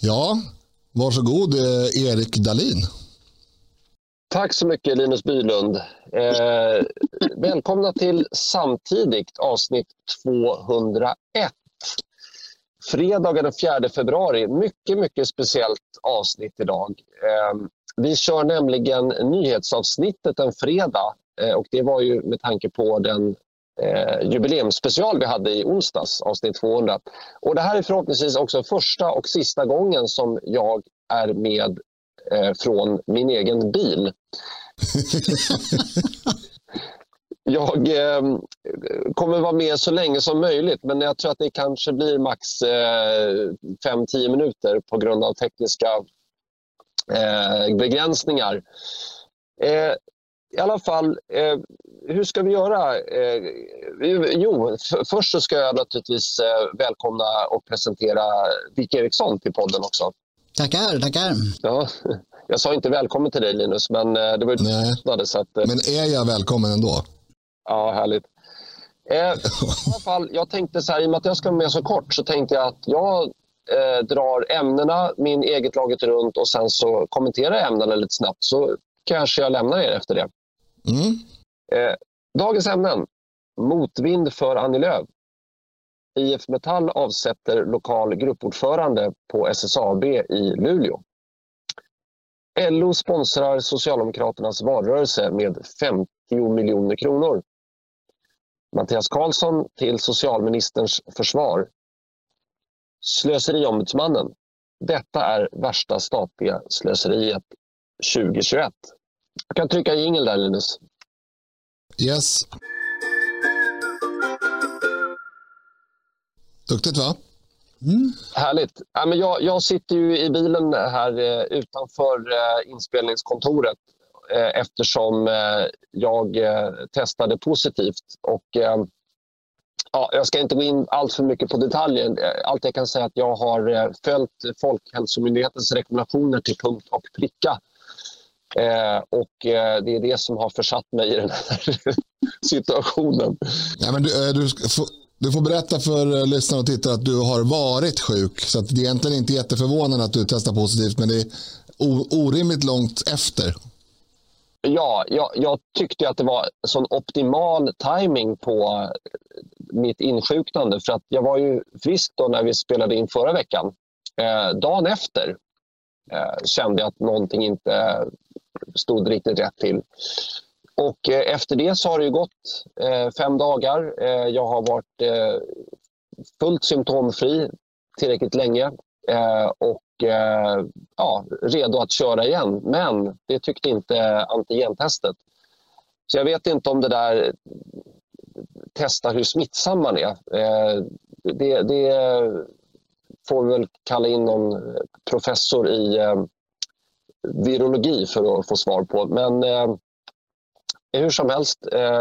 Ja, varsågod Erik Dahlin. Tack så mycket Linus Bylund. Välkomna till Samtidigt avsnitt 201. Fredagen den 4 februari. Mycket speciellt avsnitt idag. Vi kör nämligen nyhetsavsnittet en fredag. Och det var ju med tanke på den jubileumsspecial vi hade i onsdags, avsnitt 200. Och det här är förhoppningsvis också första och sista gången som jag är med från min egen bil. Jag kommer vara med så länge som möjligt, men jag tror att det kanske blir max 5-10 minuter på grund av tekniska begränsningar. I alla fall, hur ska vi göra? Först så ska jag naturligtvis välkomna och presentera Dick Eriksson till podden också. Tackar. Ja, jag sa inte välkommen till dig Linus, men det var ju så att... Men är jag välkommen ändå? Ja, härligt. I alla fall, jag tänkte så här, i och med att jag ska vara med så kort så tänkte jag att jag drar ämnena, min eget laget runt och sen så kommenterar jag ämnena lite snabbt så kanske jag lämnar er efter det. Dagens ämnen. Motvind för Annie Lööf. IF Metall avsätter lokal gruppordförande på SSAB i Luleå. LO sponsrar Socialdemokraternas valrörelse med 50 miljoner kronor. Mattias Karlsson till socialministerns försvar. Slöseriombudsmannen. Detta är värsta statliga slöseriet 2021. Jag kan trycka jingle där Linus. Yes. Duktigt va? Härligt. Ja, men jag sitter ju i bilen här utanför inspelningskontoret eftersom jag testade positivt. Och jag ska inte gå in allt för mycket på detaljer. Allt jag kan säga är att jag har följt Folkhälsomyndighetens rekommendationer till punkt och pricka. Och det är det som har försatt mig i den här situationen. Ja, men du får berätta för lyssnare och tittare att du har varit sjuk. Så att det är egentligen inte jätteförvånande att du testar positivt, men det är orimligt långt efter. Ja, jag tyckte att det var sån optimal timing på mitt insjuknande. För att jag var ju frisk då när vi spelade in förra veckan. Dagen efter kände jag att någonting inte stod riktigt rätt till. Och efter det så har det ju gått 5 dagar. Jag har varit fullt symptomfri tillräckligt länge och redo att köra igen. Men det tyckte inte antigentestet. Så jag vet inte om det där testar hur smittsam man är. Det får vi väl kalla in någon professor i virologi för att få svar på. Men hur som helst,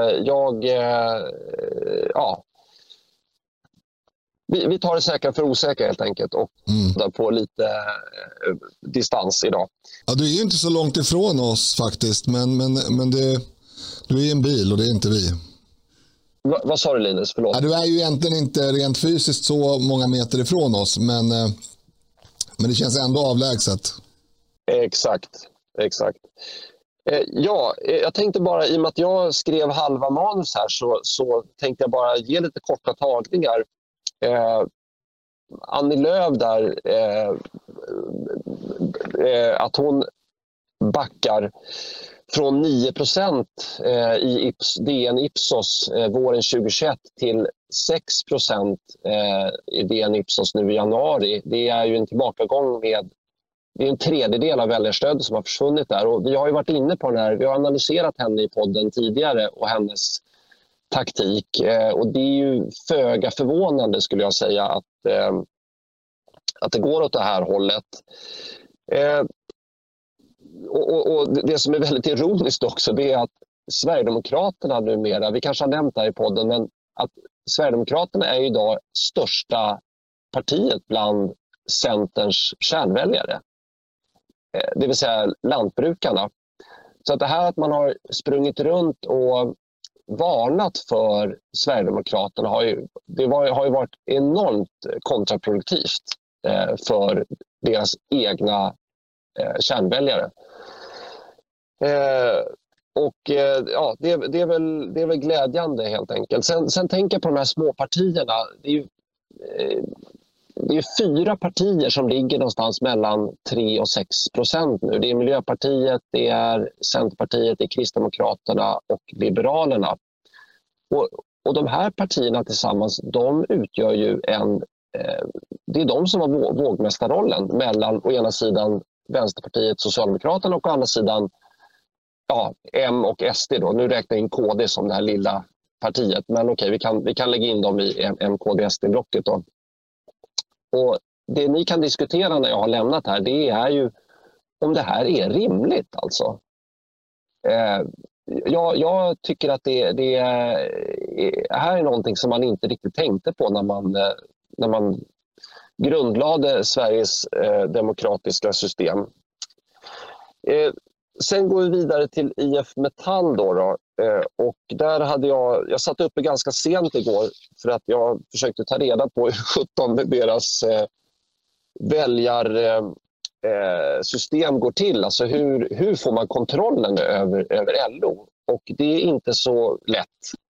vi tar det säkra för osäkra helt enkelt och på lite distans idag. Ja, du är ju inte så långt ifrån oss faktiskt, men du är i en bil och det är inte vi. Vad sa du Linus? Förlåt. Ja, du är ju egentligen inte rent fysiskt så många meter ifrån oss, men det känns ändå avlägset. Exakt. Jag tänkte bara, i och med att jag skrev halva manus här så tänkte jag bara ge lite korta tagningar. Annie Lööf där, att hon backar från 9% i DN Ipsos våren 2021 till 6% i DN Ipsos nu i januari. Det är ju en tillbakagång med... Det är en tredjedel av väljarstödet som har försvunnit där. Och vi har ju varit inne på den här. Vi har analyserat henne i podden tidigare och hennes taktik. Och det är ju föga förvånande skulle jag säga att det går åt det här hållet. Och det som är väldigt ironiskt också, det är att Sverigedemokraterna numera, vi kanske har nämnt det här i podden, men att Sverigedemokraterna är idag största partiet bland Centerns kärnväljare. Det vill säga lantbrukarna. Så att det här att man har sprungit runt och varnat för Sverigedemokraterna har ju varit enormt kontraproduktivt. för deras egna kärnväljare. Det är väl glädjande helt enkelt. Sen tänker jag på de här småpartierna. Det är 4 partier som ligger någonstans mellan 3 och 6% nu. Det är Miljöpartiet, det är Centerpartiet, det är Kristdemokraterna och Liberalerna. Och de här partierna tillsammans, de utgör ju det är de som har vågmästarrollen mellan å ena sidan Vänsterpartiet, Socialdemokraterna och å andra sidan M och SD då. Nu räknar jag in KD som det här lilla partiet, men okej, vi kan lägga in dem i MKD-SD-blocket då. Och det ni kan diskutera när jag har lämnat här, det är ju om det här är rimligt alltså. Jag tycker att det här är någonting som man inte riktigt tänkte på när man grundlade Sveriges demokratiska system. Sen går vi vidare till IF Metall då. Och där hade jag satt uppe ganska sent igår för att jag försökte ta reda på hur 17 deras väljarsystem går till. Alltså hur får man kontrollen över LO? Och det är inte så lätt.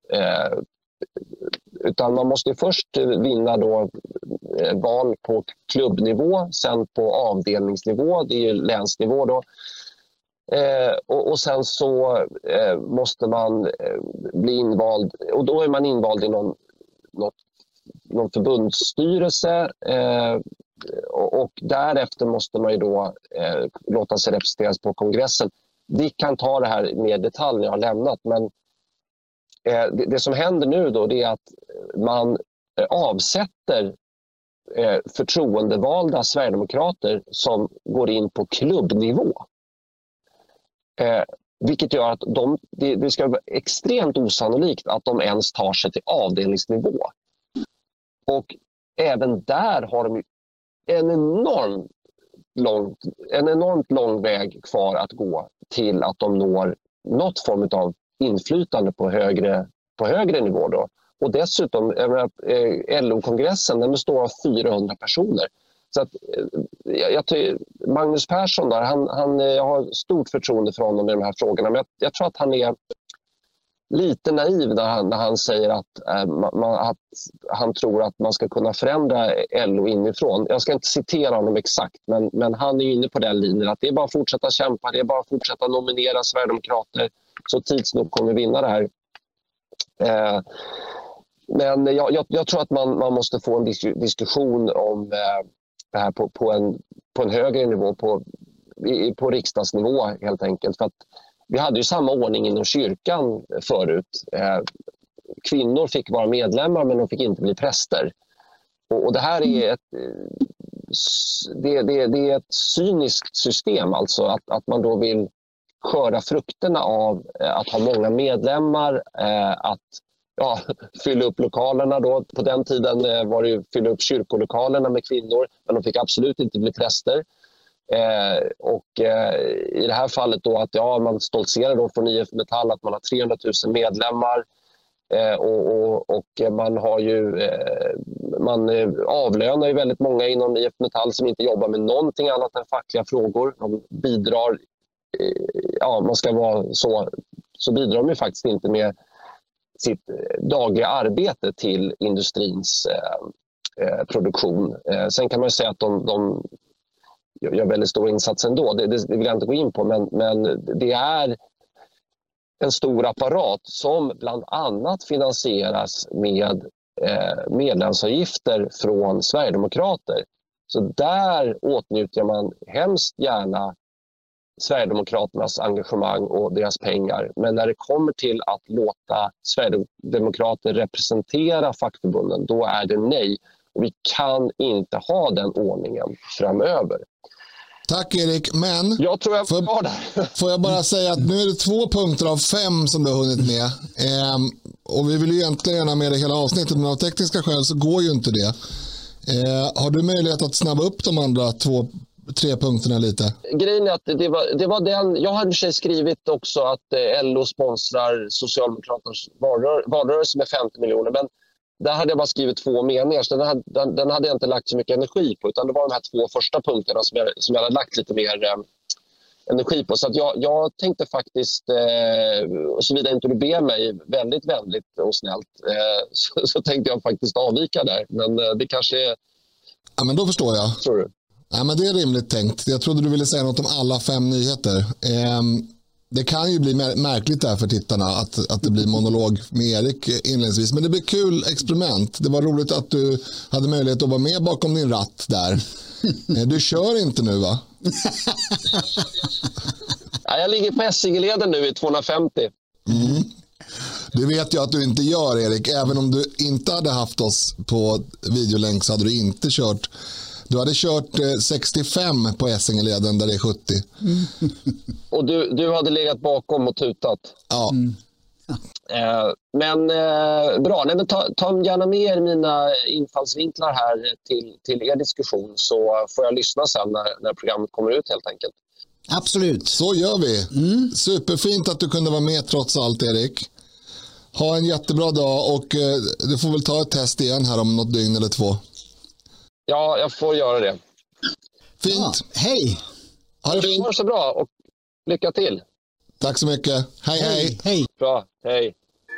Utan man måste först vinna då val på klubbnivå, sen på avdelningsnivå, det är ju länsnivå då. Och sen så måste man bli invald, och då är man invald i någon förbundsstyrelse, och därefter måste man ju då låta sig representeras på kongressen. Vi kan ta det här mer detalj när jag har lämnat, men det som händer nu då, det är att man avsätter förtroendevalda sverigedemokrater som går in på klubbnivå. Vilket gör att det ska vara extremt osannolikt att de ens tar sig till avdelningsnivå. Och även där har de en enormt lång väg kvar att gå till att de når något form av inflytande på högre nivå då. Och dessutom, LO-kongressen, den består av 400 personer. Så att, Magnus Persson där, jag har stort förtroende för honom i de här frågorna, men jag tror att han är lite naiv när han säger att han tror att man ska kunna förändra LO inifrån. Jag ska inte citera honom exakt, men han är inne på den linjen att det är bara att fortsätta kämpa, det är bara att fortsätta nominera Sverigedemokrater, så tids nog kommer vi vinna det här. Men jag tror att man måste få en diskussion om det här på en högre nivå, på riksdagsnivå helt enkelt. För att vi hade ju samma ordning inom kyrkan förut. Kvinnor fick vara medlemmar, men de fick inte bli präster. Och det här är det är ett cyniskt system, alltså att man då vill skörda frukterna av att ha många medlemmar, att fylla upp lokalerna då. På den tiden var det ju fylla upp kyrkolokalerna med kvinnor, men de fick absolut inte bli präster. I det här fallet då att man stoltserar då från IF Metall att man har 300 000 medlemmar, och man har ju man avlönar ju väldigt många inom IF Metall som inte jobbar med någonting annat än fackliga frågor. De bidrar, man ska vara så bidrar de ju faktiskt inte med sitt dagliga arbete till industrins produktion. Sen kan man ju säga att de gör väldigt stor insats ändå. Det vill jag inte gå in på, men det är en stor apparat som bland annat finansieras med medlemsavgifter från Sverigedemokrater. Så där åtnjuter man hemskt gärna Sverigedemokraternas engagemang och deras pengar. Men när det kommer till att låta Sverigedemokrater representera fackförbunden, då är det nej. Och vi kan inte ha den ordningen framöver. Tack Erik, men jag tror jag får jag bara säga att nu är det 2 punkter av 5 som du har hunnit med. Och vi vill ju egentligen gärna med det hela avsnittet, men av tekniska skäl så går ju inte det. Har du möjlighet att snabba upp de andra 3 punkterna lite? Grejen är att det var den. Jag hade sig skrivit också att LO sponsrar Socialdemokraternas valrörelse med 50 miljoner, men där hade jag bara skrivit 2 meningar. Så den hade jag inte lagt så mycket energi på. Utan det var de här 2 första punkterna som jag hade lagt lite mer energi på. Så att jag tänkte faktiskt, såvida inte du ber mig väldigt vänligt och snällt, så tänkte jag faktiskt avvika där. Men det kanske är... Ja, men då förstår jag. Tror du? Ja, men det är rimligt tänkt. Jag trodde du ville säga något om alla 5 nyheter. Det kan ju bli märkligt där för tittarna att det blir monolog med Erik inledningsvis. Men det blir kul experiment. Det var roligt att du hade möjlighet att vara med bakom din ratt där. Du kör inte nu, va? Ja, jag ligger på Essingeleden nu i 250. Det vet jag att du inte gör, Erik. Även om du inte hade haft oss på videolänk så hade du inte kört. Du hade kört 65 på Essingeleden där det är 70. Och du hade legat bakom och tutat. Ja. Men bra. Nej, men ta gärna med er mina infallsvinklar här till er diskussion, så får jag lyssna sen när programmet kommer ut helt enkelt. Absolut. Så gör vi. Superfint att du kunde vara med trots allt, Erik. Ha en jättebra dag och du får väl ta ett test igen här om något dygn eller 2. Ja, jag får göra det. Fint. Ja, hej. Ha det fint. Ha det så bra och lycka till. Tack så mycket. Hej. Hej. Bra, hej.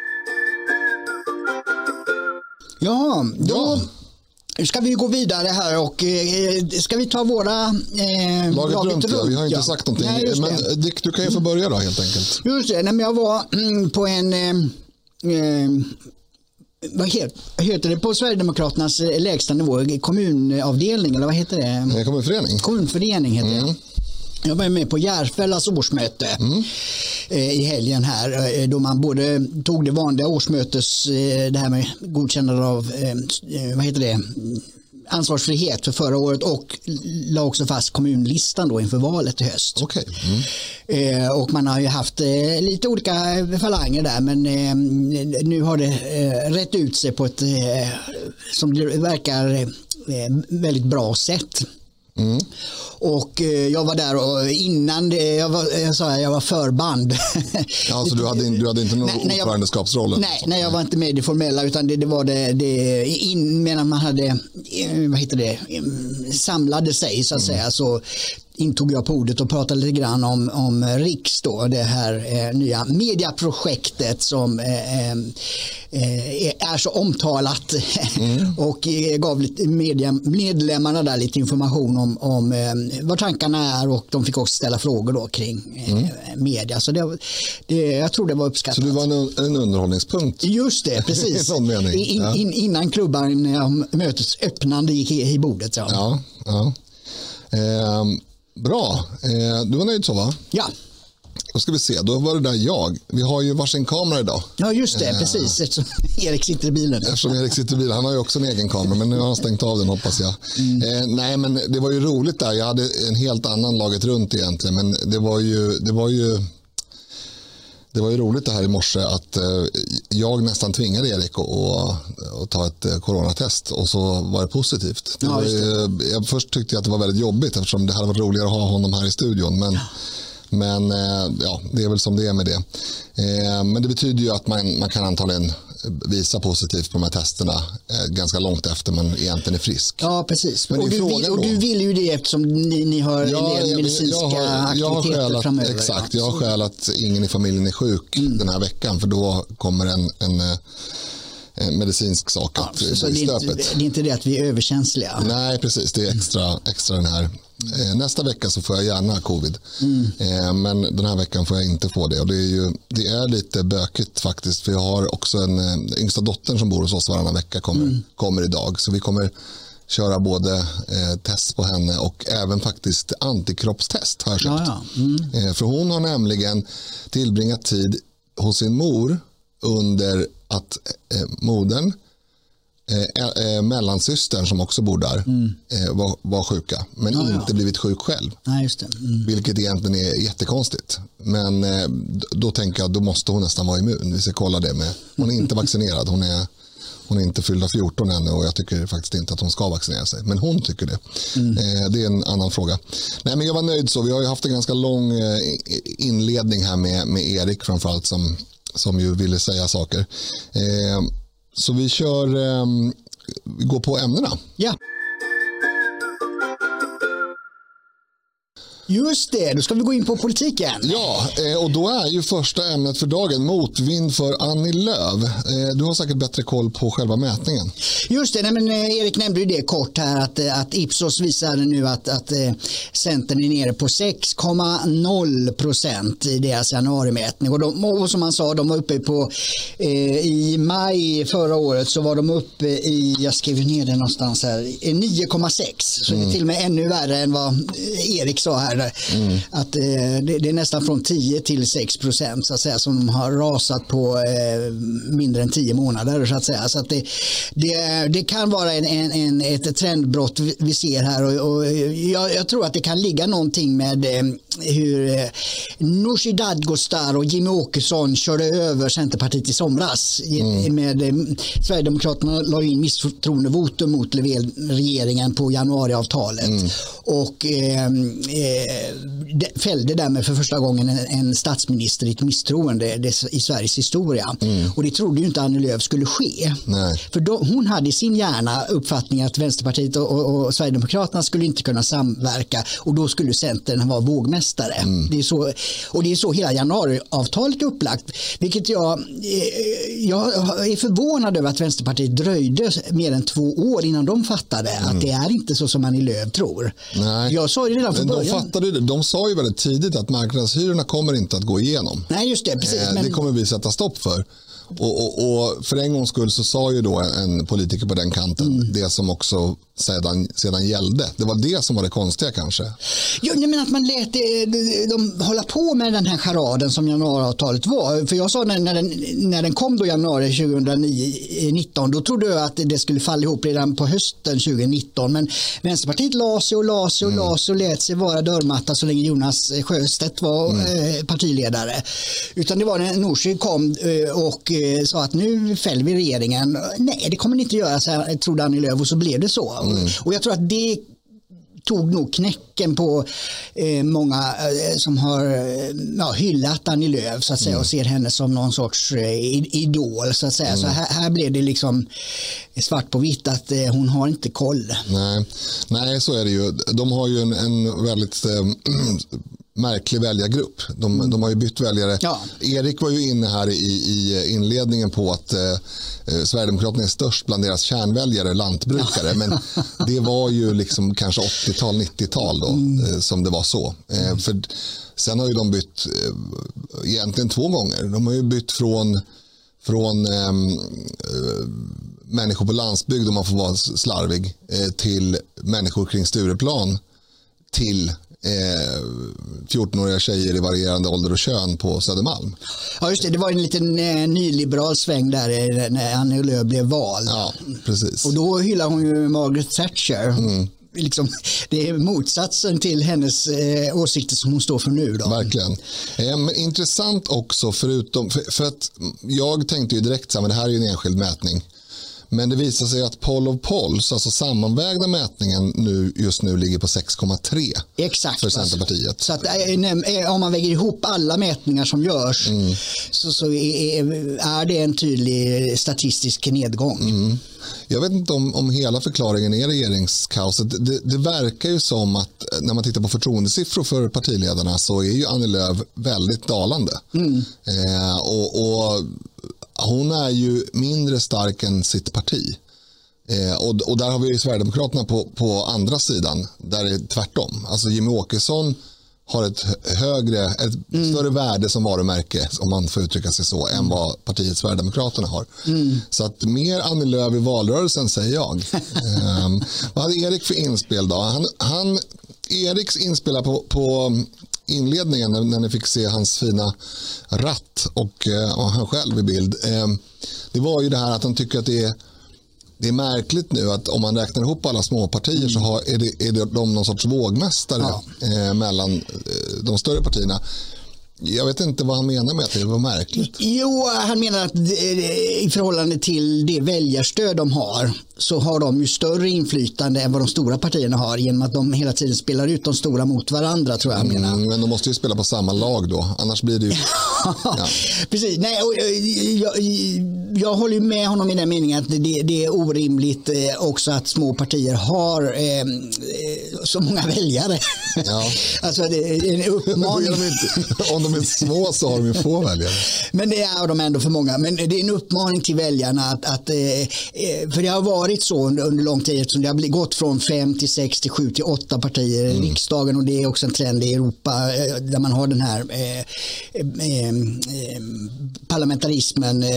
Ja, då ska vi gå vidare här och ska vi ta våra laget runt. Ja. Vi har inte sagt någonting. Nej, men Dick, du kan ju få börja då helt enkelt. Just det, jag var på en vad heter det på Sverigedemokraternas lägsta nivå, kommunavdelning eller vad heter det? Kommunförening. Kommunförening heter det. Jag var med på Järfällas årsmöte i helgen här, då man både tog det vanliga årsmötes, det här med godkännande av vad heter det, ansvarsfrihet för förra året, och la också fast kommunlistan då inför valet i höst. Okay. Och man har ju haft lite olika falanger där, men nu har det rätt ut sig på ett som det verkar väldigt bra sätt. Och jag var där och innan det, jag var förband. Ja, så du hade inte någon ordförandeskapsroll? Nej, jag var inte med i det formella, utan det var det medan man hade samlade sig så att säga, så intog jag på ordet och pratade lite grann om Riks då, det här nya mediaprojektet som är så omtalat och gav lite medlemmarna där lite information om vad tankarna är, och de fick också ställa frågor då kring media, så jag tror det var uppskattat. Så du var en underhållningspunkt? Just det, precis. Innan klubban mötets öppnande gick i bordet. Ja. Bra. Du var nöjd så, va? Ja. Då ska vi se, då var det där vi har ju varsin kamera idag. Ja, just det, precis. Eftersom Erik sitter i bilen. Han har ju också en egen kamera, men nu har han stängt av den, hoppas jag. Nej, men det var ju roligt där. Jag hade en helt annan laget runt egentligen, men det var ju roligt det här i morse att jag nästan tvingade Erik att ta ett coronatest, och så var det positivt. Jag först tyckte att det var väldigt jobbigt eftersom det hade varit roligare att ha honom här i studion, men det är väl som det är med det. Men det betyder ju att man kan antagligen visa positivt på de här testerna ganska långt efter man egentligen är frisk. Ja, precis. Men och du vill ju det eftersom ni har en del medicinska aktiviteter framöver. Exakt, jag har skäl att ingen i familjen är sjuk den här veckan, för då kommer en medicinsk sak att så det är inte det att vi är överkänsliga. Nej, precis. Det är extra den här. Nästa vecka så får jag gärna covid. Men den här veckan får jag inte få det. Och det är lite bökigt faktiskt. För jag har också en yngsta dottern som bor hos oss varannan vecka kommer idag. Så vi kommer köra både test på henne och även faktiskt antikroppstest har jag köpt. För hon har nämligen tillbringat tid hos sin mor under att modern, mellansystern som också bor där, var sjuka, men inte blivit sjuk själv. Nej, just det. Vilket egentligen är jättekonstigt. Men då tänker jag, då måste hon nästan vara immun. Vi ska kolla det med. Hon är inte vaccinerad. Hon är inte fyllda 14 ännu, och jag tycker faktiskt inte att hon ska vaccinera sig. Men hon tycker det. Det är en annan fråga. Nej, men jag var nöjd så. Vi har ju haft en ganska lång inledning här med Erik framförallt, som ju ville säga saker. Så vi går på ämnena. Ja. Just det, då ska vi gå in på politiken. Ja, och då är ju första ämnet för dagen motvind för Annie Lööf. Du har säkert bättre koll på själva mätningen. Just det, men Erik nämnde ju det kort här att Ipsos visar nu att Centern är nere på 6,0% i deras januarimätning. Och som man sa, de var uppe på i maj förra året så var de uppe i, jag skrev ner det någonstans här, 9,6. Så det är till och med ännu värre än vad Erik sa här. Att det är nästan från 10 till 6% så att säga, som de har rasat på mindre än 10 månader så att säga. Så att det kan vara ett trendbrott vi ser här och jag tror att det kan ligga någonting med hur Nooshi Dadgostar och Jimmie Åkesson körde över Centerpartiet i somras. Med Sverigedemokraterna la in misstroendevotum mot Löfven-regeringen på januariavtalet och fällde därmed för första gången en statsminister i ett misstroende i Sveriges historia. Och det trodde ju inte Annie Lööf skulle ske. Nej. För hon hade i sin hjärna uppfattning att Vänsterpartiet och Sverigedemokraterna skulle inte kunna samverka och då skulle Centern vara vågmästare. Det är så hela januariavtalet är upplagt, vilket jag är förvånad över att Vänsterpartiet dröjde mer än 2 år innan de fattade att det är inte så som Annie Lööf tror. Nej. Jag sa det redan från början. De sa ju väldigt tidigt att marknadshyrorna kommer inte att gå igenom. Nej, just det, precis. Det kommer vi sätta stopp för. Och för en gångs skull så sa ju då en politiker på den kanten det som också sedan gällde. Det var det som var det konstiga kanske. Jo, men att man lät de hålla på med den här charaden som januariavtalet var. För jag sa när den kom då januari 2019, då trodde jag att det skulle falla ihop redan på hösten 2019. Men Vänsterpartiet la sig och lät sig vara dörrmatta så länge Jonas Sjöstedt var partiledare. Utan det var när Nooshi kom och sa att nu fäller vi regeringen. Nej, det kommer ni inte göra, så trodde Annie Lööf, och så blev det så. Och jag tror att det tog nog knäcken på många som har hyllat Annie Lööf så att säga, och ser henne som någon sorts idol så att säga. Så här blev det liksom svart på vitt att hon har inte koll. Nej, så är det ju. De har ju en väldigt märklig väljargrupp. De har ju bytt väljare. Ja. Erik var ju inne här i inledningen på att Sverigedemokraterna är störst bland deras kärnväljare, lantbrukare. Men det var ju liksom kanske 80-tal, 90-tal då som det var så. För sen har ju de bytt egentligen 2 gånger. De har ju bytt från människor på landsbygd, om man får vara slarvig, till människor kring Stureplan, till 14-åriga tjejer i varierande ålder och kön på Södermalm. Ja, just det. Det var en liten nyliberal sväng där när Annie Lööf blev vald. Ja, precis. Och då hyllar hon ju Margaret Thatcher. Liksom, det är motsatsen till hennes åsikter som hon står för nu då. Verkligen. Men intressant också, förutom för att jag tänkte ju direkt så här, men det här är ju en enskild mätning. Men det visar sig att poll of polls, alltså sammanvägda mätningen just nu ligger på 6,3 exakt för Centerpartiet. Så att om man väger ihop alla mätningar som görs så är det en tydlig statistisk nedgång. Jag vet inte om hela förklaringen är regeringskaoset. Det verkar ju som att när man tittar på förtroendesiffror för partiledarna så är ju Annie Lööf väldigt dalande. Och hon är ju mindre stark än sitt parti. Och där har vi ju Sverigedemokraterna på andra sidan. Där är det tvärtom. Alltså Jimmie Åkesson har ett större värde som varumärke, om man får uttrycka sig så, än vad partiet Sverigedemokraterna har. Så att mer Annie Lööf i valrörelsen, säger jag. Vad hade Erik för inspel då? Eriks inspel på inledningen när ni fick se hans fina ratt och han själv i bild. Det var ju det här att han tycker att det är märkligt nu att om man räknar ihop alla små partier så är de någon sorts vågmästare mellan de större partierna. Jag vet inte vad han menar med att det var märkligt. Jo, han menar att i förhållande till det väljarstöd de har så har de ju större inflytande än vad de stora partierna har genom att de hela tiden spelar ut de stora mot varandra, tror jag han menar. Men de måste ju spela på samma lag då, annars blir det ju... Ja. Precis, nej, jag håller ju med honom i den meningen att det är orimligt också att små partier har så många väljare. Ja. Alltså det är en uppmaning. Om de är små så har de ju få väljare. Men det är de ändå för många. Men det är en uppmaning till väljarna att för det har varit så under lång tid, som det har gått från 5 till 6 till 7 till 8 partier i riksdagen, och det är också en trend i Europa där man har den här parlamentarismen,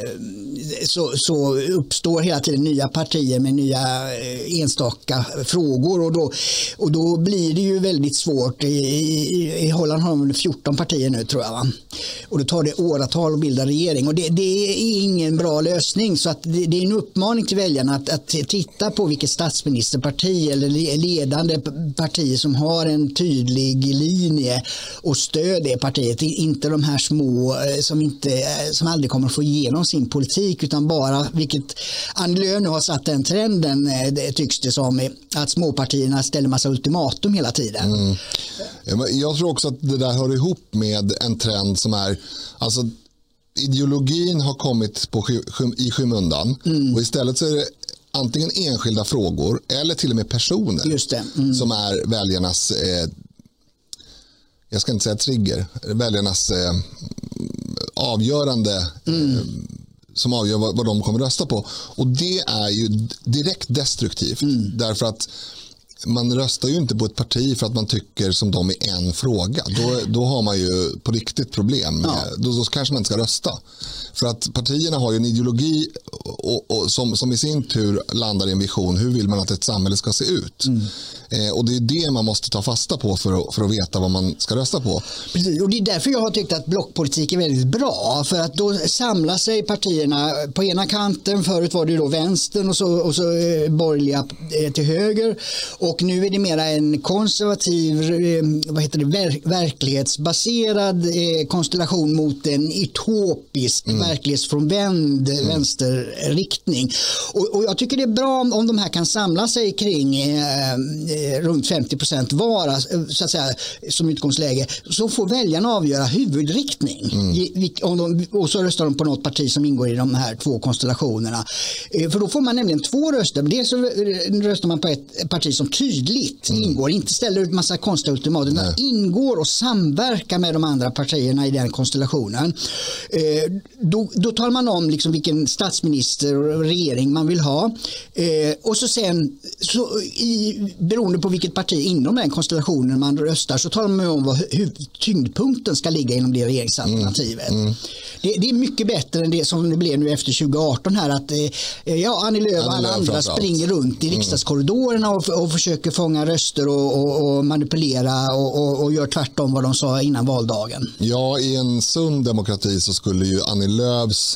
så uppstår hela tiden nya partier med nya enstaka frågor, och då blir det ju väldigt svårt. I Holland har de 14 partier nu, tror jag, va? Och då tar det åratal att bilda regering, och det är ingen bra lösning. Så att det är en uppmaning till väljarna att titta på vilket statsministerparti eller ledande parti som har en tydlig linje och stöd det partiet, inte de här små som aldrig kommer att få igenom sin politik, utan bara, vilket Annie Lööf nu har satt den trenden, det tycks det som, att småpartierna ställer massa ultimatum hela tiden. Jag tror också att det där hör ihop med en trend som är, alltså ideologin har kommit i skymundan, och istället så är det antingen enskilda frågor eller till och med personer. Just det. Som är väljarnas jag ska inte säga trigger, väljarnas avgörande som avgör vad de kommer rösta på, och det är ju direkt destruktivt, därför att man röstar ju inte på ett parti för att man tycker som de i en fråga. Då har man ju på riktigt problem. Då kanske man inte ska rösta. För att partierna har ju en ideologi och som i sin tur landar i en vision. Hur vill man att ett samhälle ska se ut? Och det är det man måste ta fasta på för att veta vad man ska rösta på. Precis, och det är därför jag har tyckt att blockpolitik är väldigt bra. För att då samlar sig partierna på ena kanten. Förut var det ju då vänstern och så borgerliga till höger. Och nu är det mera en konservativ, verklighetsbaserad konstellation mot en utopisk, verklighetsfrånvänd vänsterriktning. Och jag tycker det är bra om de här kan samla sig kring runt 50% var, så att säga, som utgångsläge, så får väljarna avgöra huvudriktning. Och så röstar de på något parti som ingår i de här två konstellationerna. För då får man nämligen två röster. Dels så röstar man på ett parti som tydligt ingår, inte ställer ut massa konstiga ultimat, utan ingår och samverkar med de andra partierna i den konstellationen. Då talar man om liksom vilken statsminister och regering man vill ha. Och så sen beroende på vilket parti inom den konstellationen man röstar, så talar man om hur tyngdpunkten ska ligga inom det regeringsalternativet. Det är mycket bättre än det som det blev nu efter 2018 här, att Annie Lööf och alla andra springer runt i riksdagskorridorerna och försöker fånga röster och manipulera och gör tvärtom vad de sa innan valdagen. Ja, i en sund demokrati så skulle ju Annie Lööfs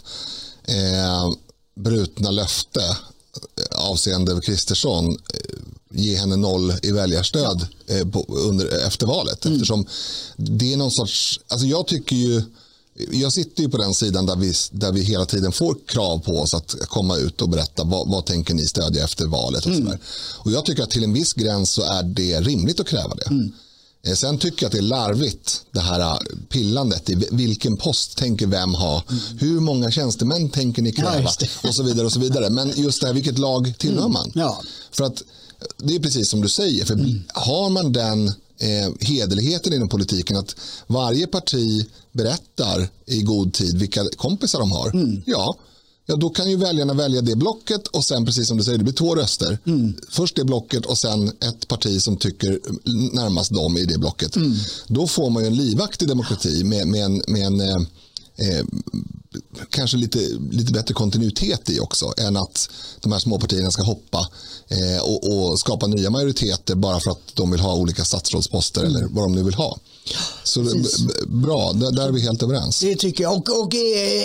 brutna löfte avseende Kristersson ge henne 0 i väljarstöd efter valet. Eftersom det är någon sorts, alltså jag sitter ju på den sidan där vi hela tiden får krav på oss att komma ut och berätta vad tänker ni stödja efter valet och sådär. Och jag tycker att till en viss gräns så är det rimligt att kräva det. Sen tycker jag att det är larvigt, det här pillandet i vilken post tänker vem ha, hur många tjänstemän tänker ni kräva, och så vidare och så vidare. Men just det här, vilket lag tillhör man? För att det är precis som du säger, för har man den hederligheten inom politiken att varje parti berättar i god tid vilka kompisar de har, ja, då kan ju väljarna välja det blocket, och sen precis som du säger, det blir 2 röster. Först det blocket och sen ett parti som tycker närmast dem i det blocket. Då får man ju en livaktig demokrati med en kanske lite bättre kontinuitet i också än att de här småpartierna ska hoppa och skapa nya majoriteter bara för att de vill ha olika statsrådsposter eller vad de nu vill ha. Så bra, där är vi helt överens. Det tycker jag. Och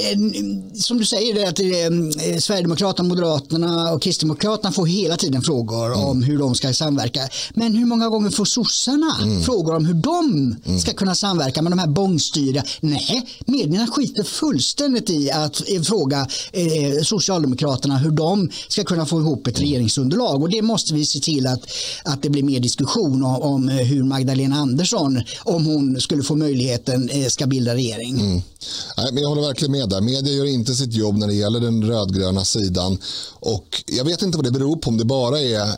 som du säger det att Sverigedemokraterna, Moderaterna och Kristdemokraterna får hela tiden frågor om hur de ska samverka. Men hur många gånger får sossarna frågor om hur de ska kunna samverka med de här bångstyriga? Nej, medierna skiter fullständigt i att fråga Socialdemokraterna hur de ska kunna få ihop ett regeringsunderlag. Och det måste vi se till att det blir mer diskussion om hur Magdalena Andersson, om hon skulle få möjligheten, ska bilda regering. Nej, men jag håller verkligen med där. Media gör inte sitt jobb när det gäller den rödgröna sidan. Och jag vet inte vad det beror på, om det bara är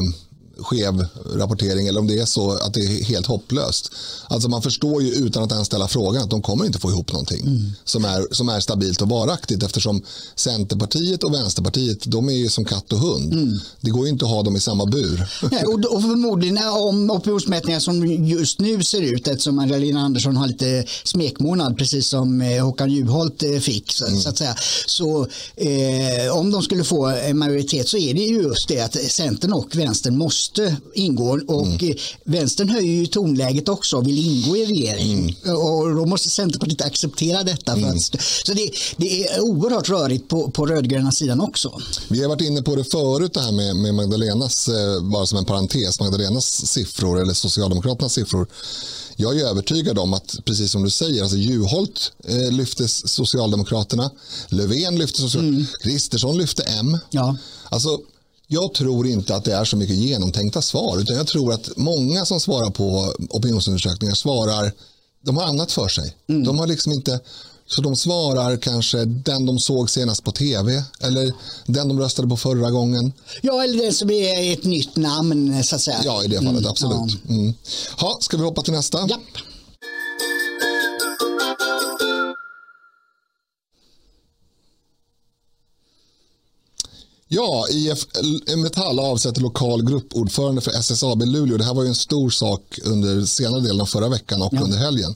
skev rapportering eller om det är så att det är helt hopplöst. Alltså man förstår ju utan att ens ställa frågan att de kommer inte få ihop någonting som är stabilt och varaktigt, eftersom Centerpartiet och Vänsterpartiet, de är ju som katt och hund. Det går ju inte att ha dem i samma bur. Nej, och förmodligen om opinionsmätningar som just nu ser ut, eftersom Magdalena Andersson har lite smekmånad precis som Håkan Juholt fick så att säga. Så om de skulle få en majoritet så är det just det att Centern och Vänstern måste ingå, och Vänstern höjer ju tonläget också och vill ingå i regering, och då måste Centerpartiet acceptera detta. Så det är oerhört rörigt på rödgröna sidan också. Vi har varit inne på det förut, det här med Magdalenas, bara som en parentes, Magdalenas siffror eller Socialdemokraternas siffror. Jag är övertygad om att, precis som du säger, alltså Juholt lyfte Socialdemokraterna, Löfven lyfte Socialdemokraterna, Kristersson lyfte M. Ja. Alltså jag tror inte att det är så mycket genomtänkta svar, utan jag tror att många som svarar på opinionsundersökningar de har annat för sig. De har liksom inte, så de svarar kanske den de såg senast på tv eller den de röstade på förra gången. Ja, eller det som är ett nytt namn så att säga. Ja, i det fallet, absolut. Ja, ska vi hoppa till nästa? Japp. Ja, IF Metall avsätter lokal gruppordförande för SSAB Luleå. Det här var ju en stor sak under senare delen av förra veckan och under helgen.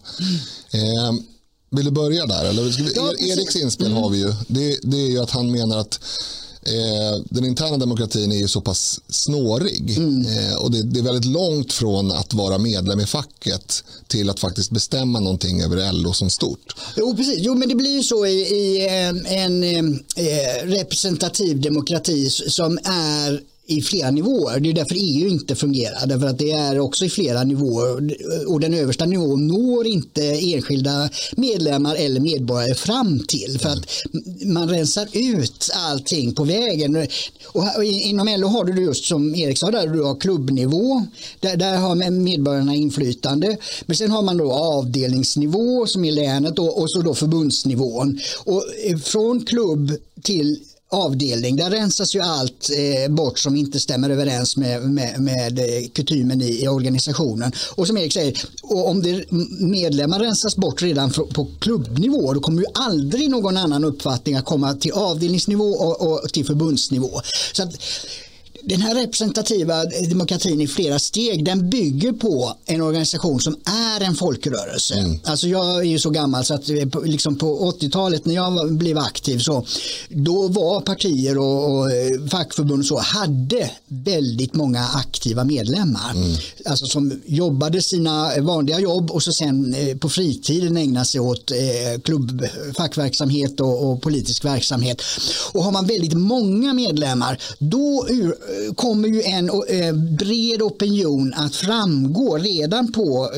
Vill du börja där? Eller? Eriks inspel har vi ju. Det är ju att han menar att den interna demokratin är ju så pass snårig och det är väldigt långt från att vara medlem i facket till att faktiskt bestämma någonting över LO som stort. Jo, precis. Jo, men det blir ju så i en representativ demokrati som är i flera nivåer. Det är därför EU inte fungerar. Därför att det är också i flera nivåer. Och den översta nivån når inte enskilda medlemmar eller medborgare fram till. För att man rensar ut allting på vägen. Och inom LO har du just som Erik sa, där du har klubbnivå. Där har medborgarna inflytande. Men sen har man då avdelningsnivå som är länet och så då förbundsnivån. Och från klubb till avdelning, där rensas ju allt bort som inte stämmer överens med kutymen i organisationen. Och som Erik säger, om medlemmar rensas bort redan på klubbnivå, då kommer ju aldrig någon annan uppfattning att komma till avdelningsnivå och till förbundsnivå. Så att den här representativa demokratin i flera steg, den bygger på en organisation som är en folkrörelse. Alltså jag är ju så gammal så att liksom på 80-talet när jag blev aktiv så då var partier och fackförbund så hade väldigt många aktiva medlemmar. Alltså som jobbade sina vanliga jobb och så sen på fritiden ägnade sig åt fackverksamhet och politisk verksamhet. Och har man väldigt många medlemmar, då kommer ju en bred opinion att framgå redan på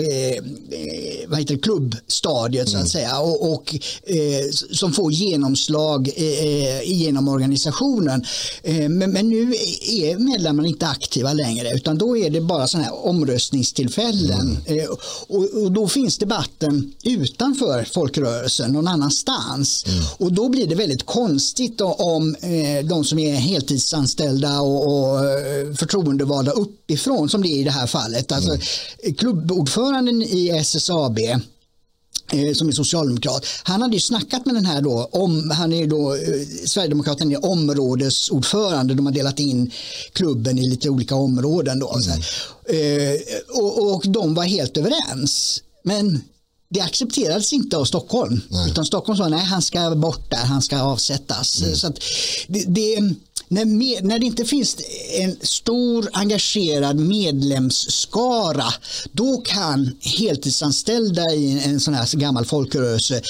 klubbstadiet så att säga och som får genomslag genom organisationen. Men nu är medlemmarna inte aktiva längre, utan då är det bara sådana här omröstningstillfällen och då finns debatten utanför folkrörelsen någon annanstans och då blir det väldigt konstigt om de som är heltidsanställda och förtroendevalda uppifrån, som det är i det här fallet. Alltså, klubbordföranden i SSAB som är socialdemokrat, han hade ju snackat med den här då, han är då Sverigedemokraten är områdesordförande, de har delat in klubben i lite olika områden då, och de var helt överens. Men det accepterades inte av Stockholm. Nej. Utan Stockholm sa nej, han ska bort där, han ska avsättas. Så att när det inte finns en stor engagerad medlemsskara, då kan heltidsanställda i en sån här gammal folkrörelse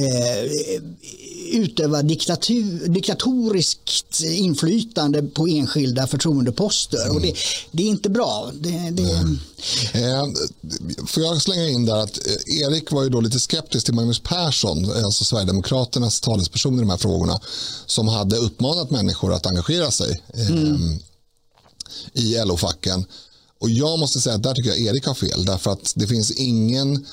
utöva diktatoriskt inflytande på enskilda förtroendeposter. Och det är inte bra. Får jag slänga in där att Erik var ju då lite skeptisk till Magnus Persson, alltså Sverigedemokraternas talesperson i de här frågorna, som hade uppmanat människor att engagera sig i LO-facken. Och jag måste säga att där tycker jag Erik har fel, därför att det finns ingen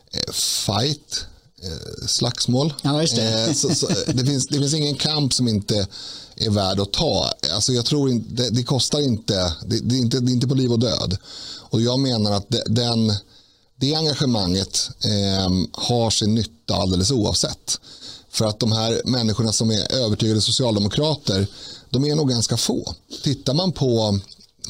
fight, slagsmål. Ja, just det. Det finns ingen kamp som inte är värd att ta. Alltså jag tror inte, det kostar inte, det är inte på liv och död. Och jag menar att det engagemanget har sin nytta alldeles oavsett. För att de här människorna som är övertygade socialdemokrater, de är nog ganska få. Tittar man på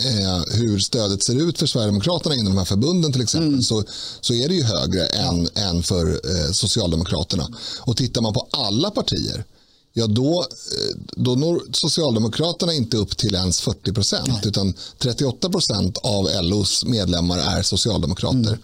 hur stödet ser ut för Sverigedemokraterna inom de här förbunden till exempel, så är det ju högre än för Socialdemokraterna. Och tittar man på alla partier, ja då når Socialdemokraterna inte upp till ens 40%, utan 38% av LOs medlemmar är socialdemokrater.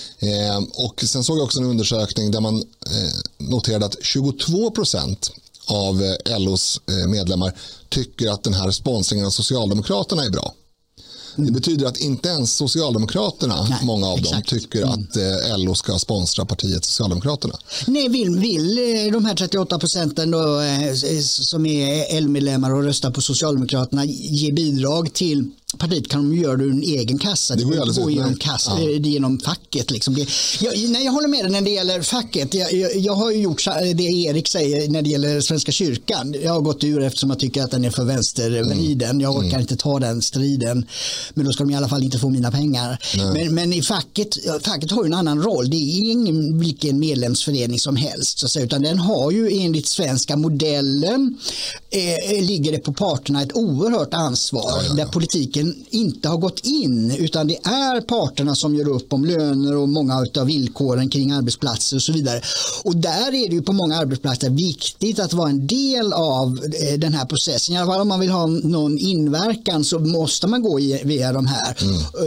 Och sen såg jag också en undersökning där man noterade att 22% av LOs medlemmar tycker att den här sponsringen av Socialdemokraterna är bra. Det betyder att inte ens Socialdemokraterna, många av dem, tycker att LO ska sponsra partiet Socialdemokraterna. Nej, vill de här 38% då, som är LO-medlemmar och röstar på Socialdemokraterna ge bidrag till partiet, kan de göra det ur en egen kassa. Det går genom facket. Liksom. Jag håller med dig när det gäller facket. Jag har ju gjort det Erik säger när det gäller Svenska kyrkan. Jag har gått ur eftersom jag tycker att den är för vänstervriden. Jag orkar inte ta den striden. Men då ska de i alla fall inte få mina pengar. Men i facket har ju en annan roll. Det är ingen vilken medlemsförening som helst. Så att säga, utan den har ju enligt svenska modellen ligger det på parterna ett oerhört ansvar. Där politiken inte har gått in, utan det är parterna som gör upp om löner och många av villkoren kring arbetsplatser och så vidare. Och där är det ju på många arbetsplatser viktigt att vara en del av den här processen. I alla fall om man vill ha någon inverkan så måste man gå via de här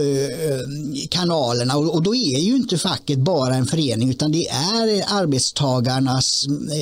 kanalerna. Och då är ju inte facket bara en förening, utan det är arbetstagarnas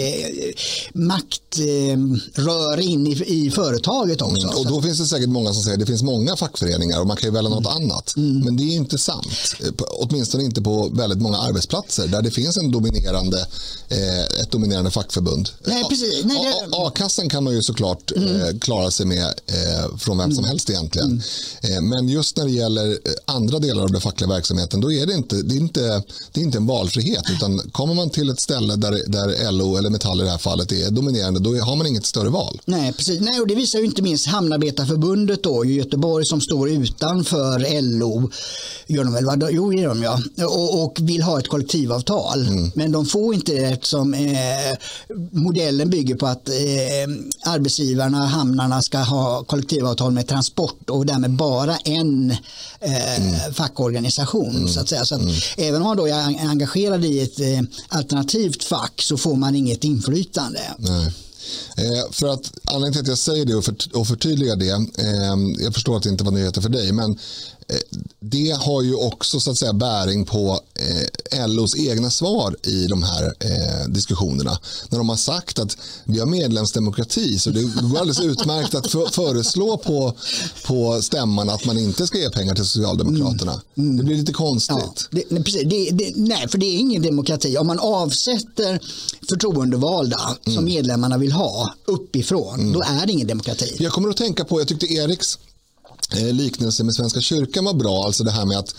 maktrör in i företaget också. Och då finns det säkert många som säger att det finns många fackföreningar och man kan ju välja något annat. Men det är inte sant. Åtminstone inte på väldigt många arbetsplatser där det finns ett dominerande fackförbund. Nej, precis. A-kassan kan man ju såklart klara sig med från vem som helst egentligen. Men just när det gäller andra delar av den fackliga verksamheten, då är det är inte en valfrihet, utan kommer man till ett ställe där LO eller Metall i det här fallet är dominerande, då har man inget större val. Nej, precis. Nej, och det visar ju inte minst Hamnarbetarförbundet då i Göteborg som står utanför LO. Gör de väl? Jo, gör de, ja. Och vill ha ett kollektivavtal. Men de får inte det eftersom modellen bygger på att arbetsgivarna, hamnarna ska ha kollektivavtal med transport och därmed bara en fackorganisation så att säga. Så att även om man då är engagerad i ett alternativt fack så får man inget inflytande. Nej. För att anledningen till att jag säger det och förtydliga det, jag förstår att det inte var nyheter för dig, men det har ju också så att säga bäring på LOs egna svar i de här diskussionerna. När de har sagt att vi har medlemsdemokrati, så det går alldeles utmärkt att föreslå på stämman att man inte ska ge pengar till Socialdemokraterna. Det blir lite konstigt. Ja, nej, för det är ingen demokrati. Om man avsätter förtroendevalda som medlemmarna vill ha uppifrån, då är det ingen demokrati. Jag kommer att tänka på, jag tyckte Eriks liknelse med Svenska kyrkan var bra, alltså det här med att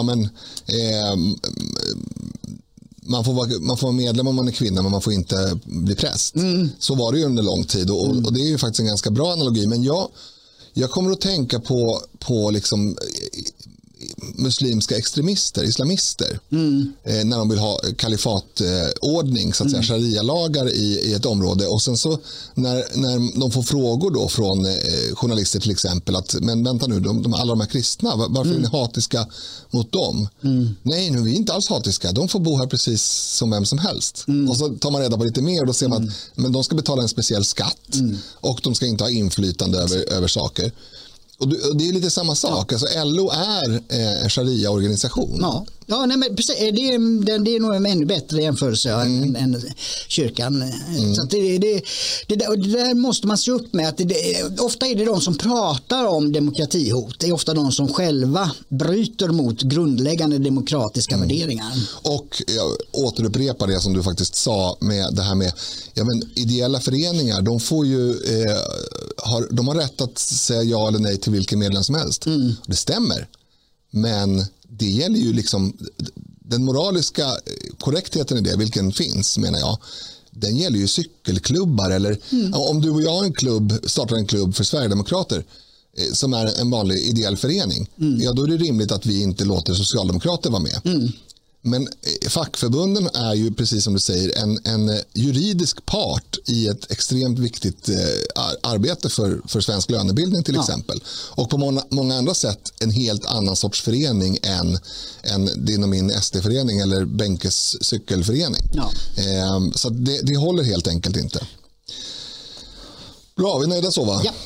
man får vara medlem om man är kvinna, men man får inte bli präst. Så var det ju under lång tid och det är ju faktiskt en ganska bra analogi, men jag kommer att tänka på liksom muslimska extremister, islamister, när de vill ha kalifatordning, så att säga, sharia-lagar i ett område. Och sen så när de får frågor då från journalister till exempel att, men vänta nu, alla de här kristna, varför är ni hatiska mot dem? Nej, nu är vi inte alls hatiska. De får bo här precis som vem som helst. Och så tar man reda på lite mer och då ser man att men de ska betala en speciell skatt och de ska inte ha inflytande över saker. Och det är lite samma sak. Alltså LO är en sharia-organisation. Ja, nej, men precis, det är nog en ännu bättre jämförelse än kyrkan. Så att det där måste man se upp med. Att ofta är det de som pratar om demokratihot. Det är ofta de som själva bryter mot grundläggande demokratiska värderingar. Och jag återupprepar det som du faktiskt sa med det här med ideella föreningar. De får ju de har rätt att säga ja eller nej till vilken medlem som helst. Det stämmer. Men det gäller ju liksom den moraliska korrektheten i det, vilken finns menar jag. Den gäller ju cykelklubbar eller om du och jag startar en klubb för Sverigedemokrater som är en vanlig ideell förening. Ja, då är det rimligt att vi inte låter socialdemokrater vara med. Men fackförbunden är ju precis som du säger en juridisk part i ett extremt viktigt arbete för svensk lönebildning till exempel. Och på många andra sätt en helt annan sorts förening än din och min SD-förening eller Bänkes cykelförening. Så det håller helt enkelt inte. Bra, vi är nöjda så va? Ja.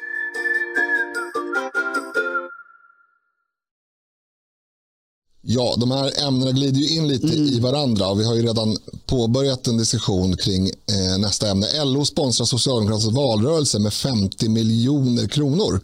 Ja, de här ämnena glider ju in lite i varandra och vi har ju redan påbörjat en diskussion kring nästa ämne. LO sponsrar Socialdemokraternas valrörelse med 50 miljoner kronor.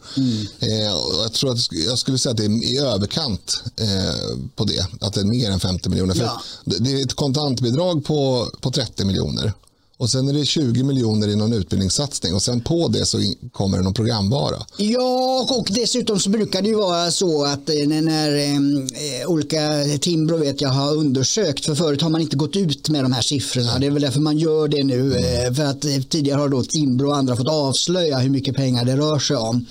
Jag tror att jag skulle säga att det är i överkant på det, att det är mer än 50 miljoner. För det är ett kontantbidrag på 30 miljoner. Och sen är det 20 miljoner i någon utbildningssatsning och sen på det så kommer det någon programvara. Ja, och dessutom så brukar det ju vara så att när olika Timbro vet jag har undersökt, för förut har man inte gått ut med de här siffrorna. Det är väl därför man gör det nu, för att tidigare har då Timbro och andra fått avslöja hur mycket pengar det rör sig om.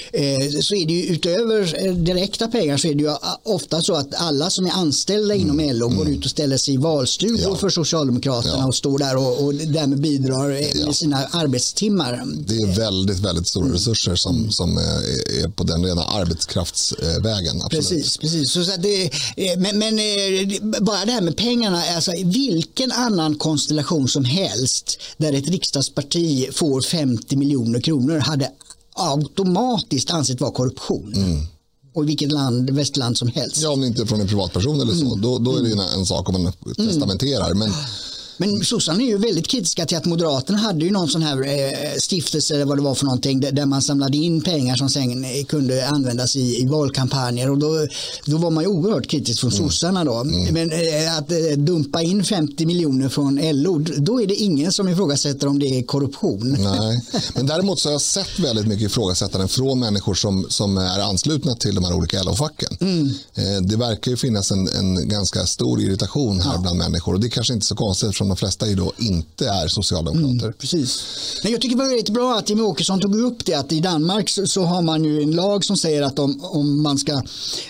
Så är det ju utöver direkta pengar så är det ju ofta så att alla som är anställda inom LO går ut och ställer sig i valstugor för Socialdemokraterna och står där och därmed bidrar med sina arbetstimmar. Det är väldigt, väldigt stora resurser som är på den rena arbetskraftsvägen. Absolut. Precis. Så men bara det här med pengarna, alltså vilken annan konstellation som helst där ett riksdagsparti får 50 miljoner kronor hade automatiskt ansett vara korruption. Och i vilket västland som helst. Ja, om det inte är från en privatperson eller så. Då är det en sak om man testamenterar. Men sossarna är ju väldigt kritiska till att Moderaterna hade ju någon sån här stiftelse eller vad det var för någonting där man samlade in pengar som sen kunde användas i valkampanjer och då var man ju oerhört kritisk från sossarna då. Men att dumpa in 50 miljoner från LO, då är det ingen som ifrågasätter om det är korruption. Nej, men däremot så har jag sett väldigt mycket ifrågasättanden från människor som är anslutna till de här olika LO-facken. Det verkar ju finnas en ganska stor irritation här bland människor och det är kanske inte så konstigt från de flesta ju då inte är socialdemokrater. Precis. Men jag tycker det var väldigt bra att Jimmie Åkesson tog upp det, att i Danmark så har man ju en lag som säger att om man ska